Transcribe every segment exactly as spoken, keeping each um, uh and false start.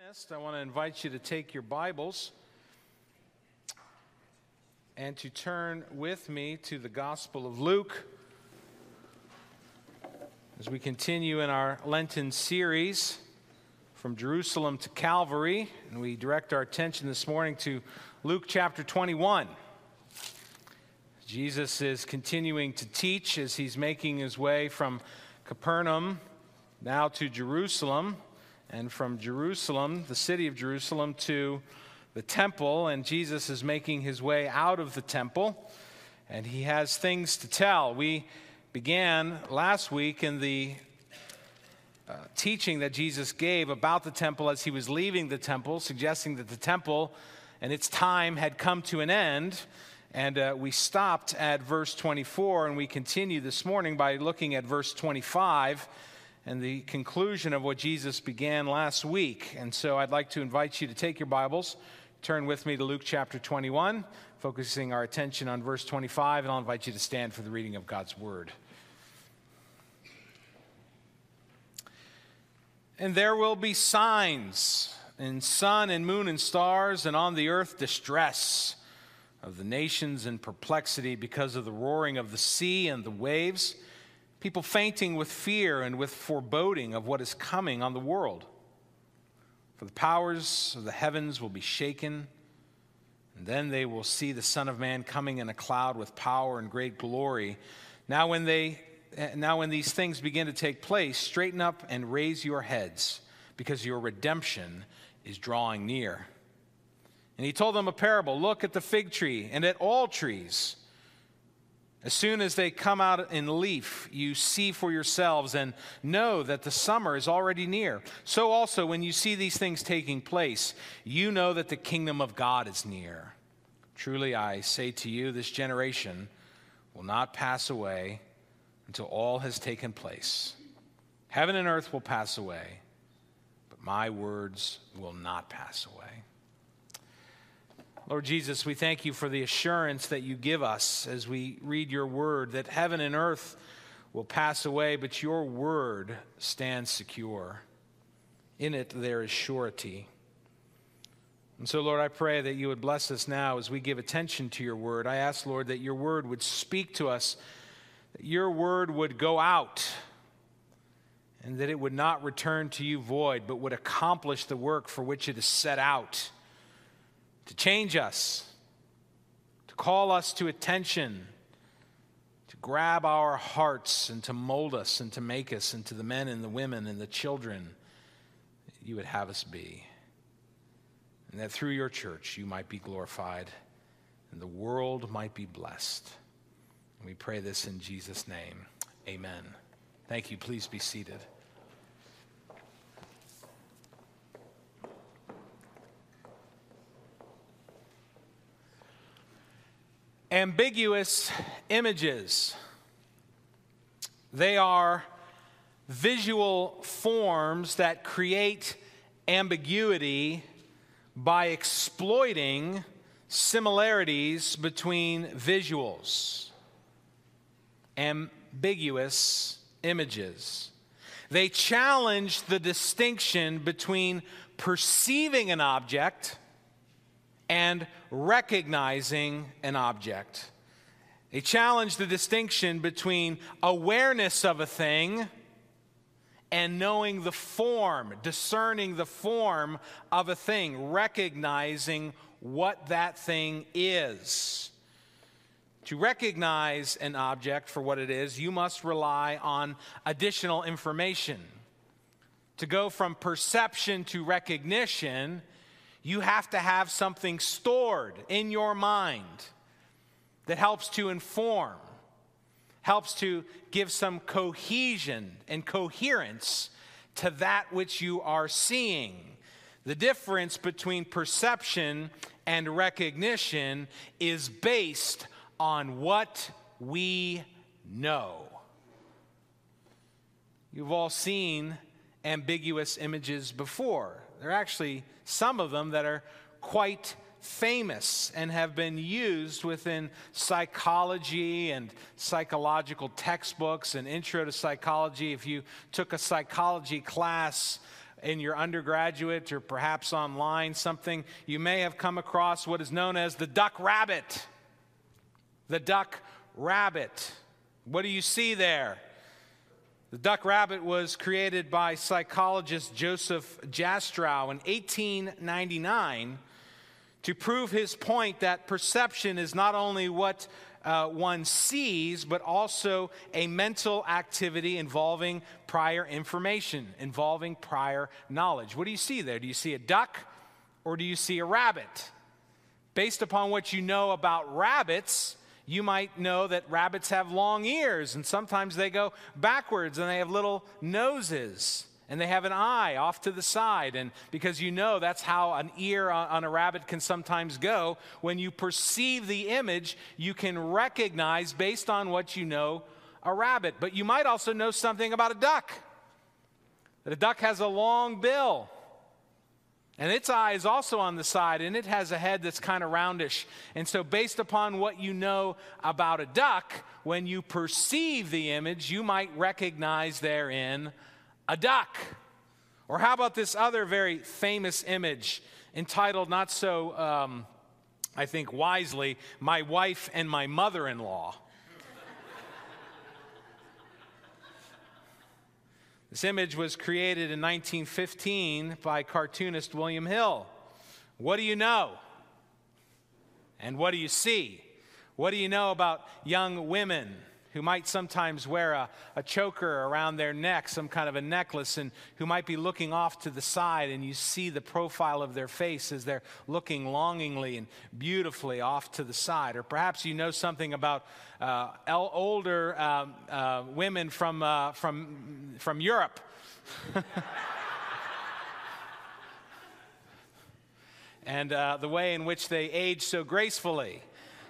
I want to invite you to take your Bibles and to turn with me to the Gospel of Luke as we continue in our Lenten series from Jerusalem to Calvary, and we direct our attention this morning to Luke chapter twenty-one. Jesus is continuing to teach as he's making his way from Capernaum now to Jerusalem, and from Jerusalem, the city of Jerusalem, to the temple. And Jesus is making his way out of the temple, and he has things to tell. We began last week in the uh, teaching that Jesus gave about the temple as he was leaving the temple, suggesting that the temple and its time had come to an end. And uh, we stopped at verse twenty-four, and we continue this morning by looking at verse twenty-five and the conclusion of what Jesus began last week. And so I'd like to invite you to take your Bibles, turn with me to Luke chapter twenty-one, focusing our attention on verse twenty-five, and I'll invite you to stand for the reading of God's Word. And there will be signs in sun and moon and stars, and on the earth distress of the nations in perplexity because of the roaring of the sea and the waves, people fainting with fear and with foreboding of what is coming on the world. For the powers of the heavens will be shaken, and then they will see the Son of Man coming in a cloud with power and great glory. Now when they, now when these things begin to take place, straighten up and raise your heads, because your redemption is drawing near. And he told them a parable. Look at the fig tree and at all trees. As soon as they come out in leaf, you see for yourselves and know that the summer is already near. So also, when you see these things taking place, you know that the kingdom of God is near. Truly, I say to you, this generation will not pass away until all has taken place. Heaven and earth will pass away, but my words will not pass away. Lord Jesus, we thank you for the assurance that you give us as we read your word, that heaven and earth will pass away, but your word stands secure. In it there is surety. And so, Lord, I pray that you would bless us now as we give attention to your word. I ask, Lord, that your word would speak to us, that your word would go out, and that it would not return to you void, but would accomplish the work for which it is set out. To change us, to call us to attention, to grab our hearts and to mold us and to make us into the men and the women and the children that you would have us be. And that through your church you might be glorified and the world might be blessed. And we pray this in Jesus' name. Amen. Thank you. Please be seated. Ambiguous images. They are visual forms that create ambiguity by exploiting similarities between visuals. Ambiguous images. They challenge the distinction between perceiving an object and recognizing an object. They challenge the distinction between awareness of a thing and knowing the form, discerning the form of a thing, recognizing what that thing is. To recognize an object for what it is, you must rely on additional information. To go from perception to recognition, you have to have something stored in your mind that helps to inform, helps to give some cohesion and coherence to that which you are seeing. The difference between perception and recognition is based on what we know. You've all seen ambiguous images before. There are actually some of them that are quite famous and have been used within psychology and psychological textbooks and intro to psychology. If you took a psychology class in your undergraduate or perhaps online, something you may have come across what is known as the duck rabbit. The duck rabbit. What do you see there? The duck rabbit was created by psychologist Joseph Jastrow in eighteen ninety-nine to prove his point that perception is not only what uh, one sees, but also a mental activity involving prior information, involving prior knowledge. What do you see there? Do you see a duck or do you see a rabbit? Based upon what you know about rabbits, you might know that rabbits have long ears, and sometimes they go backwards, and they have little noses, and they have an eye off to the side. And because you know that's how an ear on a rabbit can sometimes go, when you perceive the image, you can recognize based on what you know a rabbit. But you might also know something about a duck, that a duck has a long bill. And its eye is also on the side, and it has a head that's kind of roundish. And so based upon what you know about a duck, when you perceive the image, you might recognize therein a duck. Or how about this other very famous image entitled, not so, um, I think wisely, My Wife and My Mother-in-Law. This image was created in nineteen fifteen by cartoonist William Hill. What do you know? And what do you see? What do you know about young women who might sometimes wear a, a choker around their neck, some kind of a necklace, and who might be looking off to the side, and you see the profile of their face as they're looking longingly and beautifully off to the side? Or perhaps you know something about uh, older um, uh, women from, uh, from, from Europe. and uh, the way in which they age so gracefully.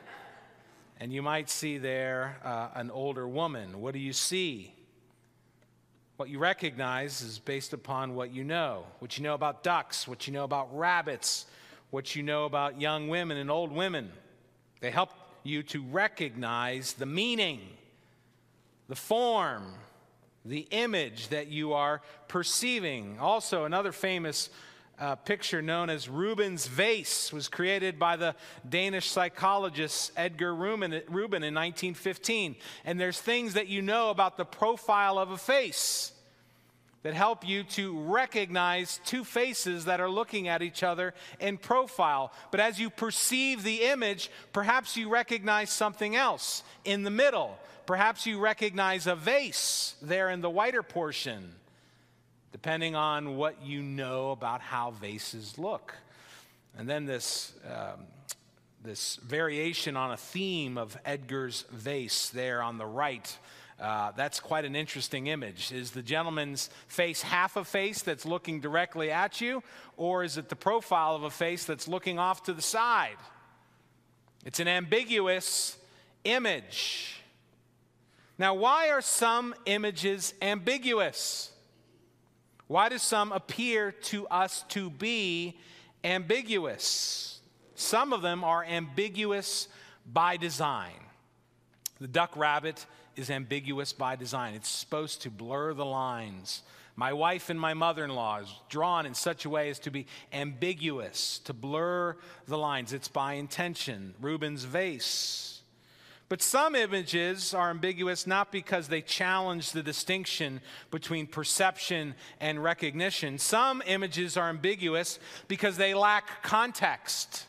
And you might see there uh, an older woman. What do you see? What you recognize is based upon what you know. What you know about ducks, what you know about rabbits, what you know about young women and old women. They help you to recognize the meaning, the form, the image that you are perceiving. Also, another famous Uh, picture known as Rubens' vase was created by the Danish psychologist Edgar Rubin in nineteen fifteen. And there's things that you know about the profile of a face that help you to recognize two faces that are looking at each other in profile. But as you perceive the image, perhaps you recognize something else in the middle. Perhaps you recognize a vase there in the whiter portion, depending on what you know about how vases look. And then this, um, this variation on a theme of Edgar's vase there on the right, uh, that's quite an interesting image. Is the gentleman's face half a face that's looking directly at you, or is it the profile of a face that's looking off to the side? It's an ambiguous image. Now, why are some images ambiguous? Why do some appear to us to be ambiguous? Some of them are ambiguous by design. The duck rabbit is ambiguous by design. It's supposed to blur the lines. My wife and my mother-in-law is drawn in such a way as to be ambiguous, to blur the lines. It's by intention. Rubens' vase. But some images are ambiguous not because they challenge the distinction between perception and recognition. Some images are ambiguous because they lack context.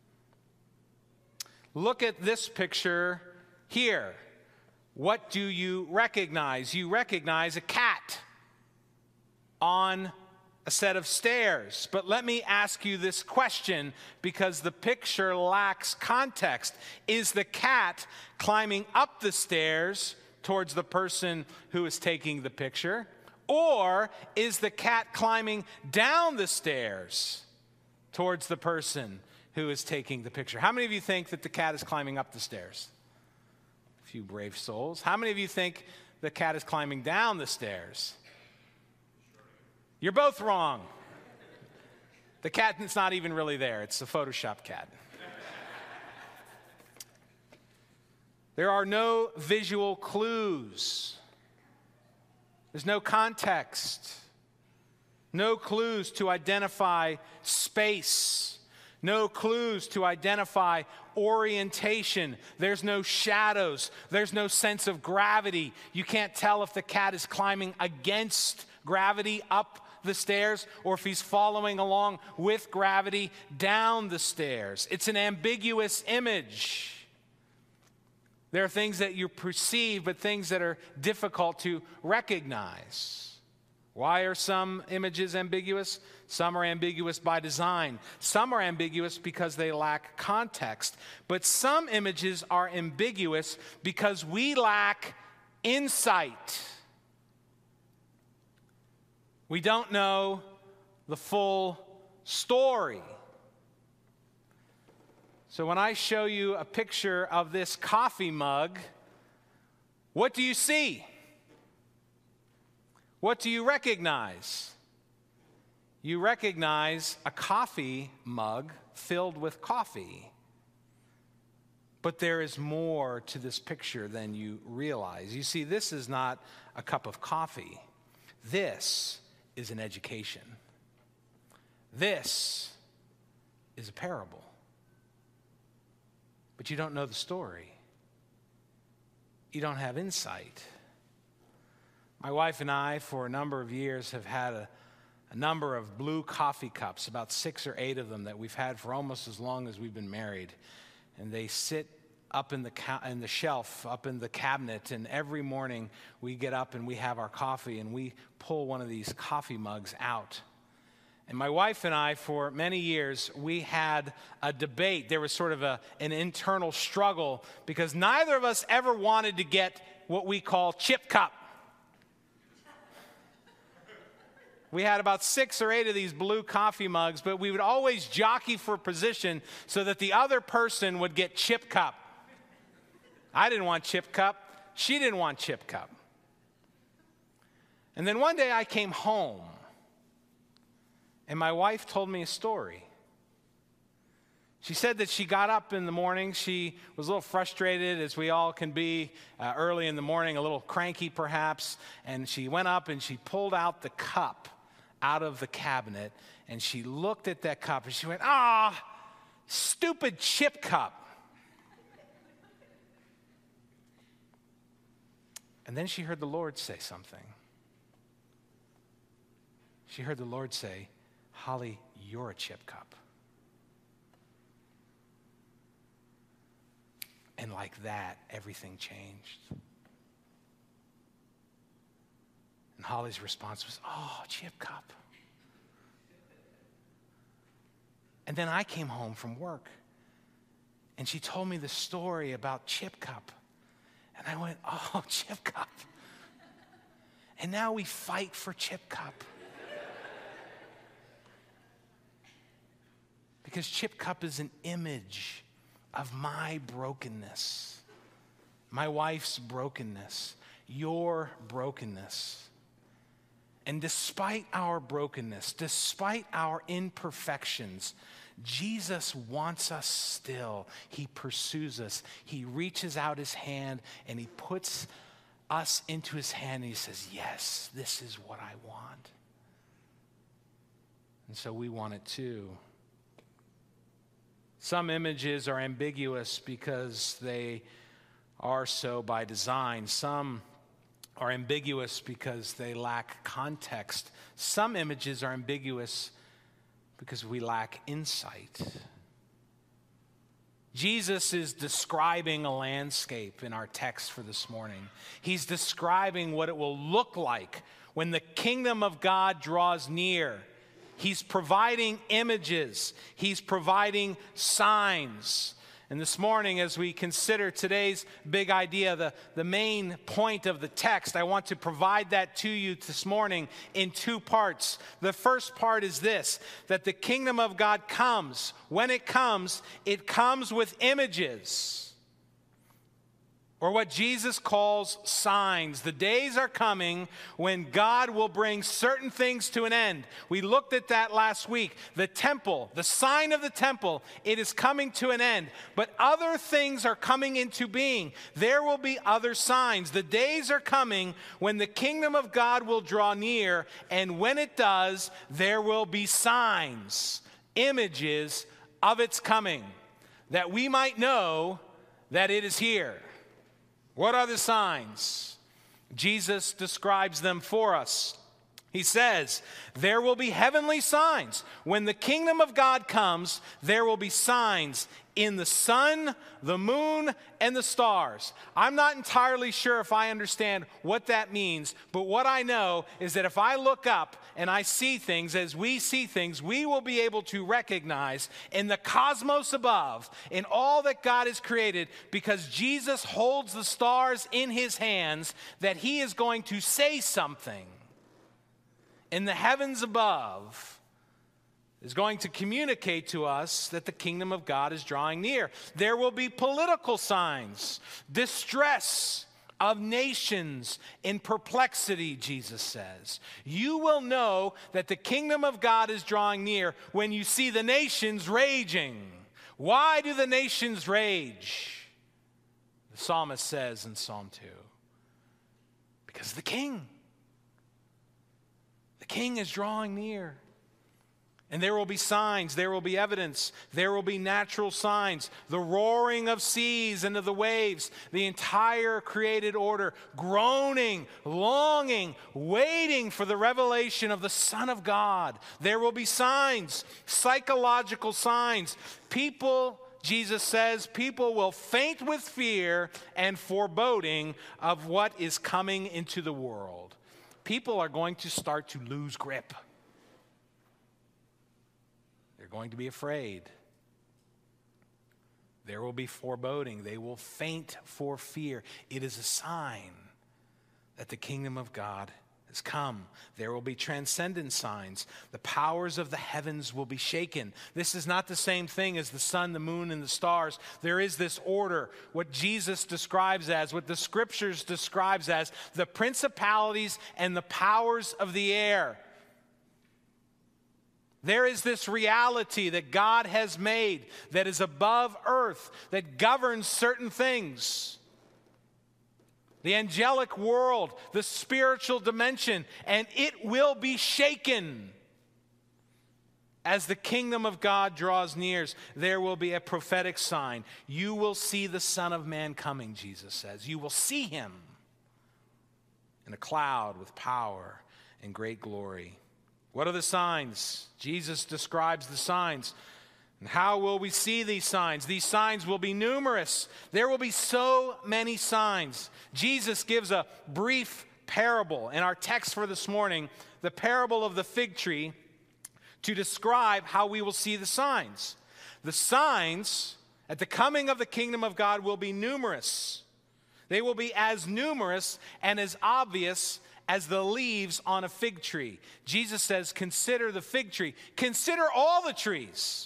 Look at this picture here. What do you recognize? You recognize a cat on a set of stairs. But let me ask you this question, because the picture lacks context. Is the cat climbing up the stairs towards the person who is taking the picture? Or is the cat climbing down the stairs towards the person who is taking the picture? How many of you think that the cat is climbing up the stairs? A few brave souls. How many of you think the cat is climbing down the stairs? You're both wrong. The cat is not even really there. It's a Photoshop cat. There are no visual clues. There's no context. No clues to identify space. No clues to identify orientation. There's no shadows. There's no sense of gravity. You can't tell if the cat is climbing against gravity up the stairs or if he's following along with gravity down the stairs. It's an ambiguous image. There are things that you perceive, but things that are difficult to recognize. Why are some images ambiguous? Some are ambiguous by design. Some are ambiguous because they lack context. But some images are ambiguous because we lack insight. We don't know the full story. So when I show you a picture of this coffee mug, what do you see? What do you recognize? You recognize a coffee mug filled with coffee. But there is more to this picture than you realize. You see, this is not a cup of coffee. This is an education. This is a parable. But you don't know the story. You don't have insight. My wife and I, for a number of years, have had a, a number of blue coffee cups, about six or eight of them that we've had for almost as long as we've been married. And they sit up in the ca- in the shelf, up in the cabinet, and every morning we get up and we have our coffee and we pull one of these coffee mugs out. And my wife and I, for many years, we had a debate. There was sort of a, an internal struggle because neither of us ever wanted to get what we call chip cup. We had about six or eight of these blue coffee mugs, but we would always jockey for position so that the other person would get chip cup. I didn't want chip cup. She didn't want chip cup. And then one day I came home, and my wife told me a story. She said that she got up in the morning. She was a little frustrated, as we all can be uh, early in the morning, a little cranky perhaps. And she went up and she pulled out the cup out of the cabinet. And she looked at that cup and she went, ah, stupid chip cup. And then she heard the Lord say something. She heard the Lord say, Holly, you're a chip cup. And like that, everything changed. And Holly's response was, oh, chip cup. And then I came home from work, and she told me the story about chip cup. And I went, oh, chip cup. And now we fight for chip cup. Because chip cup is an image of my brokenness, my wife's brokenness, your brokenness. And despite our brokenness, despite our imperfections, Jesus wants us still. He pursues us. He reaches out his hand and he puts us into his hand and he says, yes, this is what I want. And so we want it too. Some images are ambiguous because they are so by design. Some are ambiguous because they lack context. Some images are ambiguous because we lack insight. Jesus is describing a landscape in our text for this morning. He's describing what it will look like when the kingdom of God draws near. He's providing images. He's providing signs. And this morning, as we consider today's big idea, the, the main point of the text, I want to provide that to you this morning in two parts. The first part is this, that the kingdom of God comes. When it comes, it comes with images. or what Jesus calls signs. The days are coming when God will bring certain things to an end. We looked at that last week. The temple, the sign of the temple, it is coming to an end. But other things are coming into being. There will be other signs. The days are coming when the kingdom of God will draw near, and when it does, there will be signs, images of its coming, that we might know that it is here. What are the signs? Jesus describes them for us. He says, there will be heavenly signs. When the kingdom of God comes, there will be signs in the sun, the moon, and the stars. I'm not entirely sure if I understand what that means, but what I know is that if I look up and I see things, as we see things, we will be able to recognize in the cosmos above, in all that God has created, because Jesus holds the stars in his hands, that he is going to say something in the heavens above, is going to communicate to us that the kingdom of God is drawing near. There will be political signs, distress of nations in perplexity, Jesus says. You will know that the kingdom of God is drawing near when you see the nations raging. Why do the nations rage? The psalmist says in Psalm two, because of the king. The king is drawing near. And there will be signs, there will be evidence, there will be natural signs, the roaring of seas and of the waves, the entire created order, groaning, longing, waiting for the revelation of the Son of God. There will be signs, psychological signs. People, Jesus says, people will faint with fear and foreboding of what is coming into the world. People are going to start to lose grip. They're going to be afraid. There will be foreboding. They will faint for fear. It is a sign that the kingdom of God has come. There will be transcendent signs. The powers of the heavens will be shaken. This is not the same thing as the sun, the moon, and the stars. There is this order, what Jesus describes as, what the scriptures describes as, the principalities and the powers of the air. There is this reality that God has made that is above earth, that governs certain things. The angelic world, the spiritual dimension, and it will be shaken. As the kingdom of God draws near, there will be a prophetic sign. You will see the Son of Man coming, Jesus says. You will see him in a cloud with power and great glory. What are the signs? Jesus describes the signs. And how will we see these signs? These signs will be numerous. There will be so many signs. Jesus gives a brief parable in our text for this morning, the parable of the fig tree, to describe how we will see the signs. The signs at the coming of the kingdom of God will be numerous. They will be as numerous and as obvious as the leaves on a fig tree. Jesus says, consider the fig tree. Consider all the trees.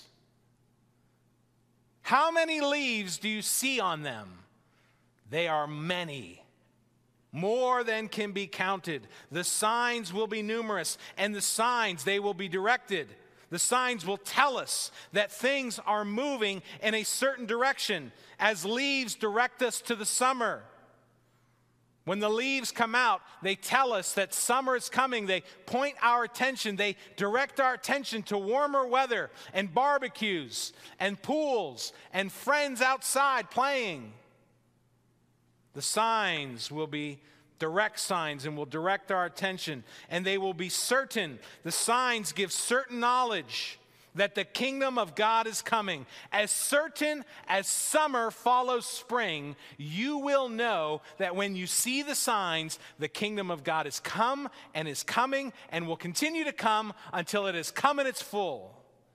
How many leaves do you see on them? They are many, more than can be counted. The signs will be numerous, and the signs, they will be directed. The signs will tell us that things are moving in a certain direction, as leaves direct us to the summer. When the leaves come out, they tell us that summer is coming. They point our attention. They direct our attention to warmer weather and barbecues and pools and friends outside playing. The signs will be direct signs and will direct our attention, and they will be certain. The signs give certain knowledge that the kingdom of God is coming. As certain as summer follows spring, you will know that when you see the signs, the kingdom of God has come and is coming and will continue to come until it has come in its full.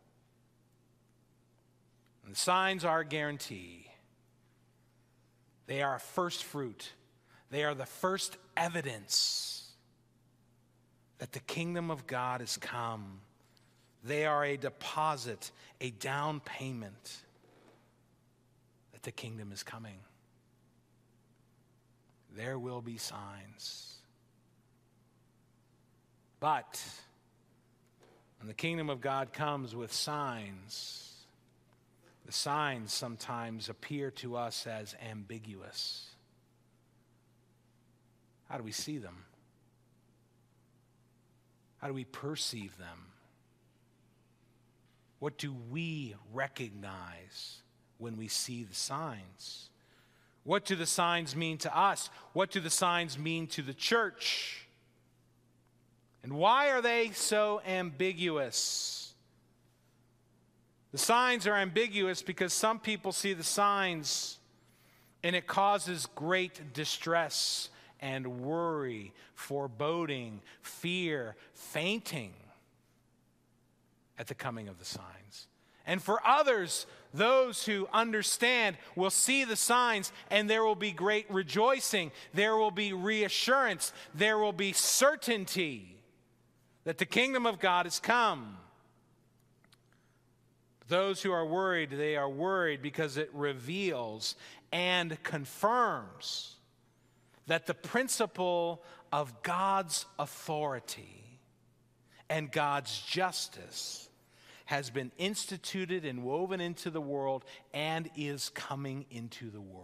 And the signs are a guarantee. They are a first fruit. They are the first evidence that the kingdom of God has come. They are a deposit, a down payment that the kingdom is coming. there will be signs. But when the kingdom of God comes with signs, the signs sometimes appear to us as ambiguous. How do we see them? How do we perceive them? What do we recognize when we see the signs? What do the signs mean to us? What do the signs mean to the church? And why are they so ambiguous? The signs are ambiguous because some people see the signs and it causes great distress and worry, foreboding, fear, fainting at the coming of the signs. And for others, those who understand will see the signs and there will be great rejoicing. There will be reassurance. There will be certainty that the kingdom of God has come. Those who are worried, they are worried because it reveals and confirms that the principle of God's authority and God's justice has been instituted and woven into the world and is coming into the world.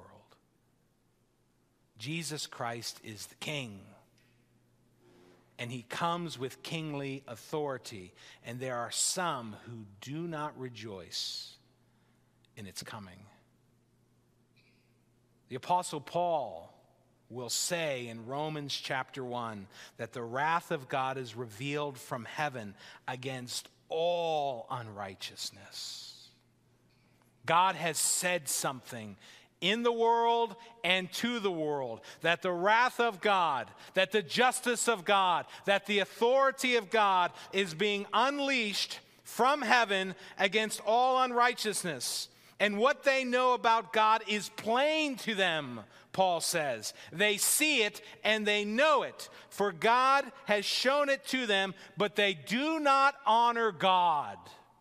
Jesus Christ is the King, and he comes with kingly authority, and there are some who do not rejoice in its coming. The Apostle Paul will say in Romans chapter one that the wrath of God is revealed from heaven against all unrighteousness. God has said something in the world and to the world, that the wrath of God, that the justice of God, that the authority of God is being unleashed from heaven against all unrighteousness. And what they know about God is plain to them, Paul says. They see it and they know it, for God has shown it to them, but they do not honor God.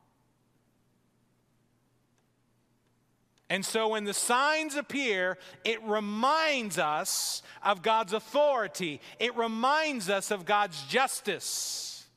And so when the signs appear, it reminds us of God's authority. It reminds us of God's justice.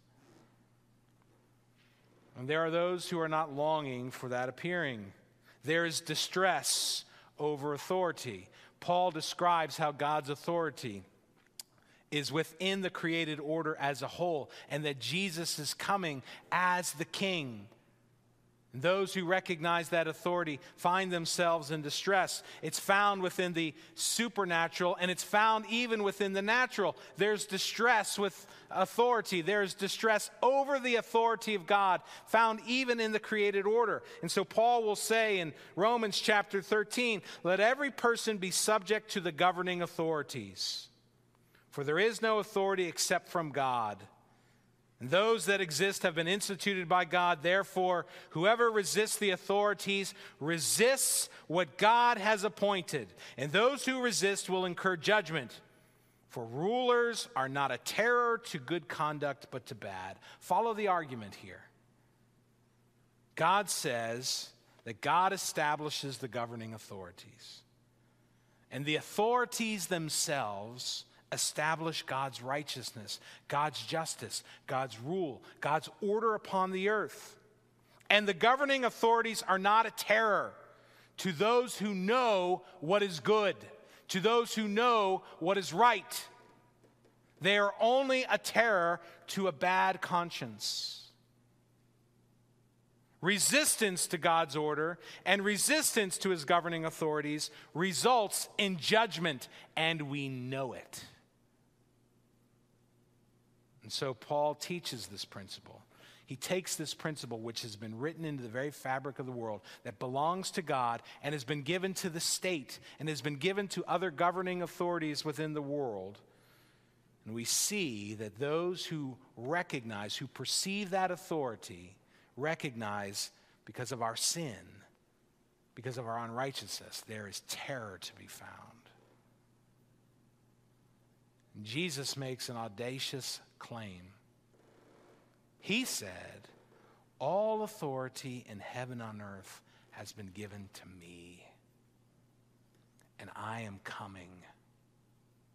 And there are those who are not longing for that appearing. There is distress over authority. Paul describes how God's authority is within the created order as a whole, and that Jesus is coming as the King. And those who recognize that authority find themselves in distress. It's found within the supernatural, and it's found even within the natural. There's distress with authority. There's distress over the authority of God, found even in the created order. And so Paul will say in Romans chapter thirteen, "Let every person be subject to the governing authorities, for there is no authority except from God. And those that exist have been instituted by God. Therefore, whoever resists the authorities resists what God has appointed. And those who resist will incur judgment. For rulers are not a terror to good conduct, but to bad." Follow the argument here. God says that God establishes the governing authorities. And the authorities themselves establish God's righteousness, God's justice, God's rule, God's order upon the earth. And the governing authorities are not a terror to those who know what is good, to those who know what is right. They are only a terror to a bad conscience. Resistance to God's order and resistance to his governing authorities results in judgment, and we know it. And so Paul teaches this principle. He takes this principle, which has been written into the very fabric of the world, that belongs to God and has been given to the state and has been given to other governing authorities within the world. And we see that those who recognize, who perceive that authority, recognize because of our sin, because of our unrighteousness, there is terror to be found. And Jesus makes an audacious claim. He said, "All authority in heaven and on earth has been given to me, and I am coming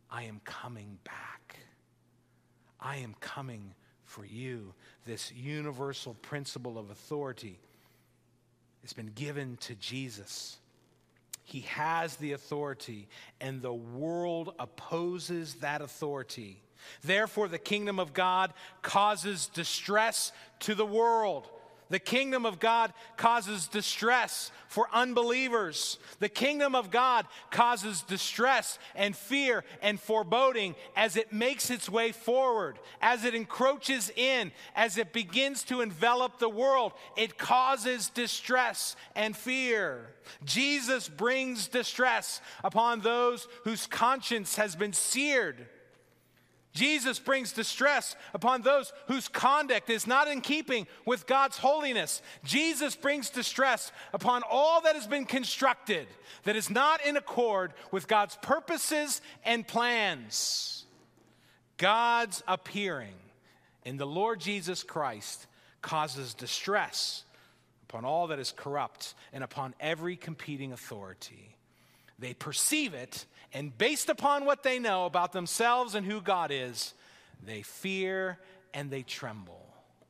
I am coming back. I am coming for you. This universal principle of authority has been given to Jesus. He has the authority, and the world opposes that authority. Therefore, the kingdom of God causes distress to the world. The kingdom of God causes distress for unbelievers. The kingdom of God causes distress and fear and foreboding as it makes its way forward, as it encroaches in, as it begins to envelop the world. It causes distress and fear. Jesus brings distress upon those whose conscience has been seared. Jesus brings distress upon those whose conduct is not in keeping with God's holiness. Jesus brings distress upon all that has been constructed that is not in accord with God's purposes and plans. God's appearing in the Lord Jesus Christ causes distress upon all that is corrupt and upon every competing authority. They perceive it, and based upon what they know about themselves and who God is, they fear and they tremble.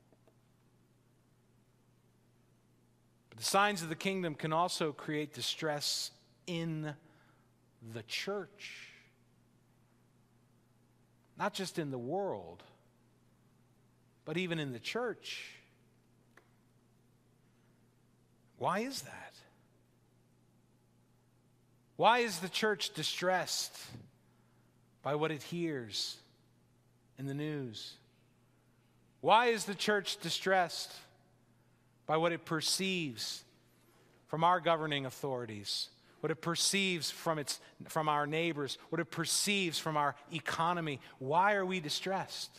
But the signs of the kingdom can also create distress in the church. Not just in the world, but even in the church. Why is that? Why is the church distressed by what it hears in the news? Why is the church distressed by what it perceives from our governing authorities, what it perceives from its from our neighbors, what it perceives from our economy? Why are we distressed?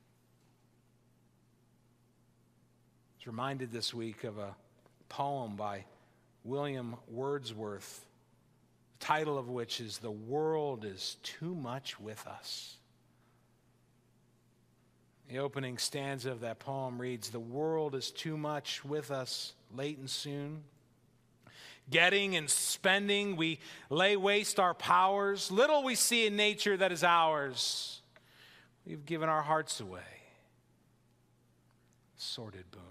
I was reminded this week of a poem by William Wordsworth, the title of which is "The World is Too Much with Us." The opening stanza of that poem reads, "The world is too much with us, late and soon. Getting and spending, we lay waste our powers. Little we see in nature that is ours. We've given our hearts away. Sordid boon.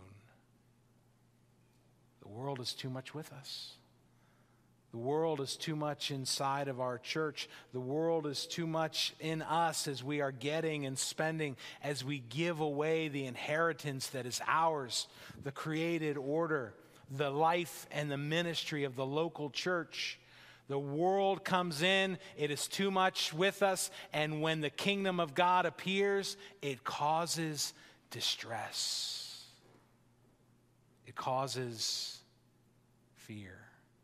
The world is too much with us. The world is too much inside of our church. The world is too much in us as we are getting and spending, as we give away the inheritance that is ours, the created order, the life and the ministry of the local church. The world comes in, it is too much with us, and when the kingdom of God appears, it causes distress. It causes fear.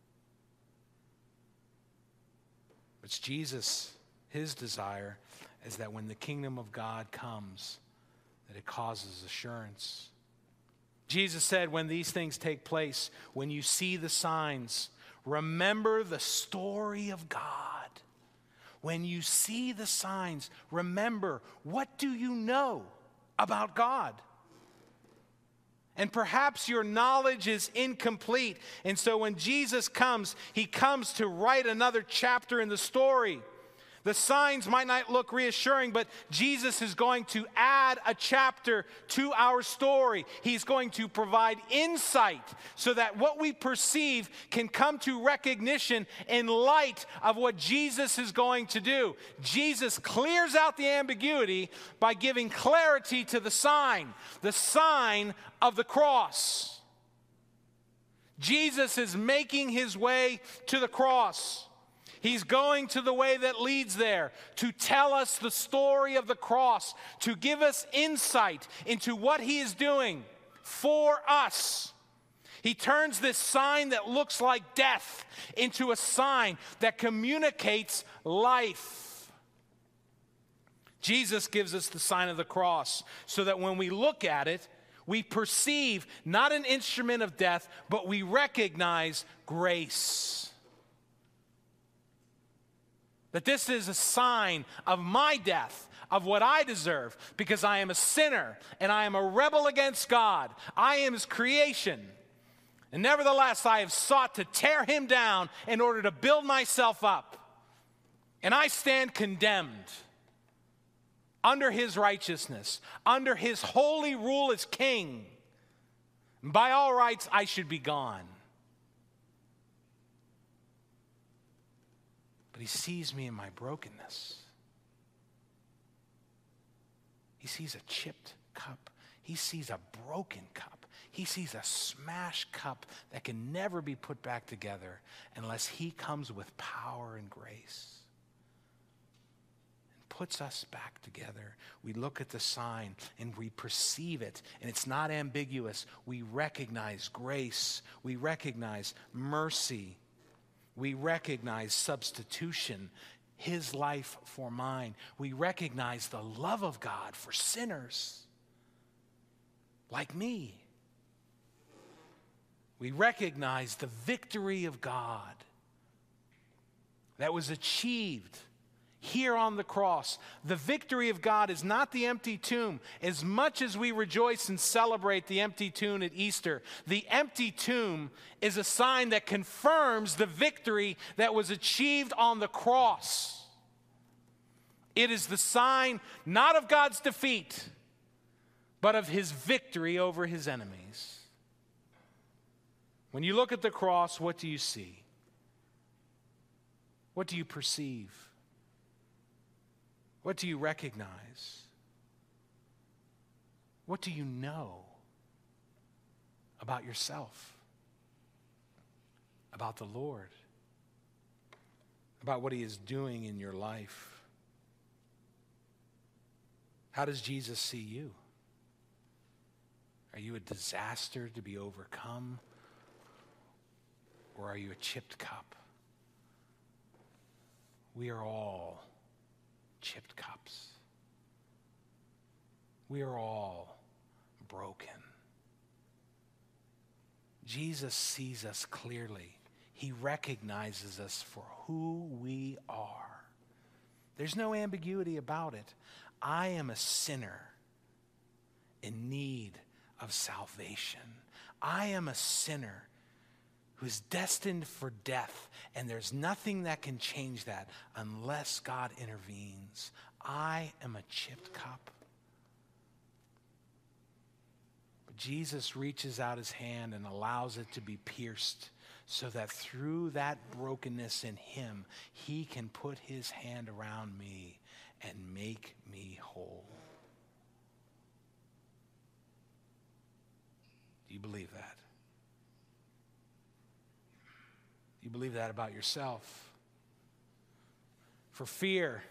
It's Jesus, his desire is that when the kingdom of God comes, that it causes assurance. Jesus said, when these things take place, when you see the signs, remember the story of God. When you see the signs, remember, what do you know about God? And perhaps your knowledge is incomplete. And so when Jesus comes, he comes to write another chapter in the story. The signs might not look reassuring, but Jesus is going to add a chapter to our story. He's going to provide insight so that what we perceive can come to recognition in light of what Jesus is going to do. Jesus clears out the ambiguity by giving clarity to the sign, the sign of the cross. Jesus is making his way to the cross. He's going to the way that leads there to tell us the story of the cross, to give us insight into what he is doing for us. He turns this sign that looks like death into a sign that communicates life. Jesus gives us the sign of the cross so that when we look at it, we perceive not an instrument of death, but we recognize grace. That this is a sign of my death, of what I deserve, because I am a sinner and I am a rebel against God. I am his creation. And nevertheless, I have sought to tear him down in order to build myself up. And I stand condemned under his righteousness, under his holy rule as king. By all rights, I should be gone. But he sees me in my brokenness. He sees a chipped cup. He sees a broken cup. He sees a smashed cup that can never be put back together unless he comes with power and grace and puts us back together. We look at the sign and we perceive it, and it's not ambiguous. We recognize grace. We recognize mercy. We recognize substitution, his life for mine. We recognize the love of God for sinners like me. We recognize the victory of God that was achieved here on the cross. The victory of God is not the empty tomb. As much as we rejoice and celebrate the empty tomb at Easter, the empty tomb is a sign that confirms the victory that was achieved on the cross. It is the sign not of God's defeat, but of his victory over his enemies. When you look at the cross, what do you see? What do you perceive? What do you recognize? What do you know about yourself? About the Lord? About what he is doing in your life? How does Jesus see you? Are you a disaster to be overcome? Or are you a chipped cup? We are all chipped cups. We are all broken. Jesus sees us clearly. He recognizes us for who we are. There's no ambiguity about it. I am a sinner in need of salvation. I am a sinner who is destined for death, and there's nothing that can change that unless God intervenes. I am a chipped cup. But Jesus reaches out his hand and allows it to be pierced so that through that brokenness in him, he can put his hand around me and make me whole. Do you believe that? Do you believe that about yourself? For fear,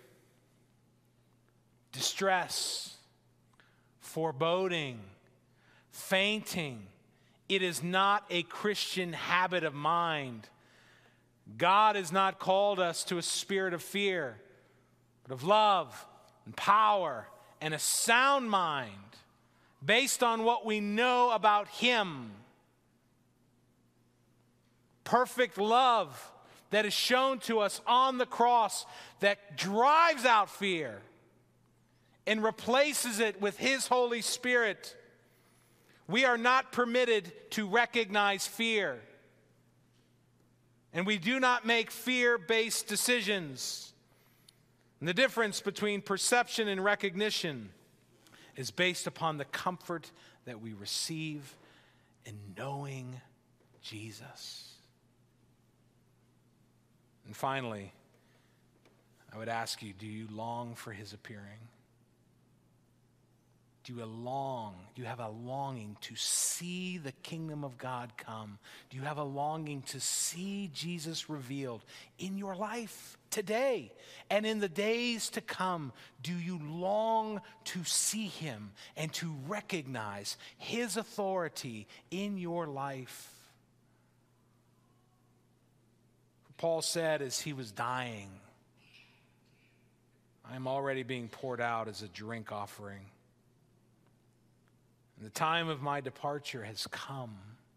distress, foreboding, fainting, it is not a Christian habit of mind. God has not called us to a spirit of fear, but of love and power and a sound mind based on what we know about him. Perfect love that is shown to us on the cross that drives out fear and replaces it with his Holy Spirit. We are not permitted to recognize fear. And we do not make fear-based decisions. And the difference between perception and recognition is based upon the comfort that we receive in knowing Jesus. And finally, I would ask you, do you long for his appearing? Do you long, do you have a longing to see the kingdom of God come? Do you have a longing to see Jesus revealed in your life today and in the days to come? Do you long to see him and to recognize his authority in your life? Paul said as he was dying, I am already being poured out as a drink offering. And the time of my departure has come.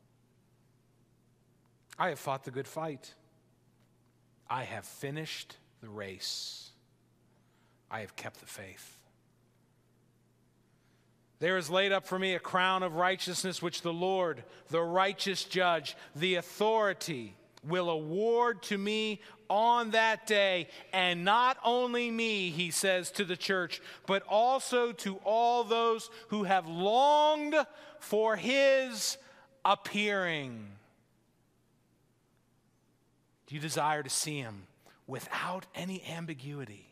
I have fought the good fight. I have finished the race. I have kept the faith. There is laid up for me a crown of righteousness, which the Lord, the righteous judge, the authority will award to me on that day, and not only me, he says to the church, but also to all those who have longed for his appearing. Do you desire to see him without any ambiguity?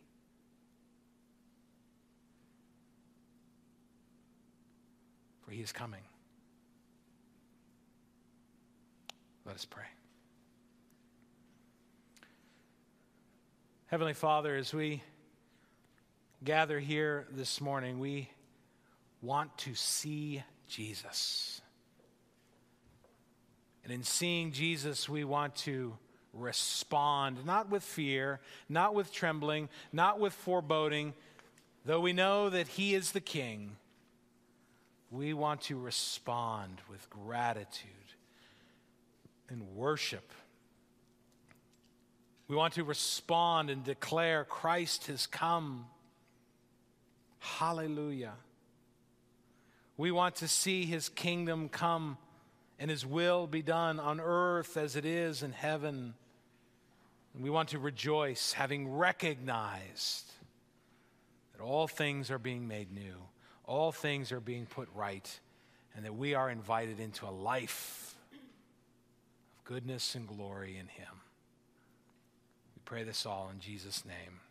For he is coming. Let us pray. Heavenly Father, as we gather here this morning, we want to see Jesus. And in seeing Jesus, we want to respond, not with fear, not with trembling, not with foreboding. Though we know that he is the King, we want to respond with gratitude and worship. We want to respond and declare Christ has come. Hallelujah. We want to see his kingdom come and his will be done on earth as it is in heaven. And we want to rejoice, having recognized that all things are being made new, all things are being put right, and that we are invited into a life of goodness and glory in him. We pray this all in Jesus' name.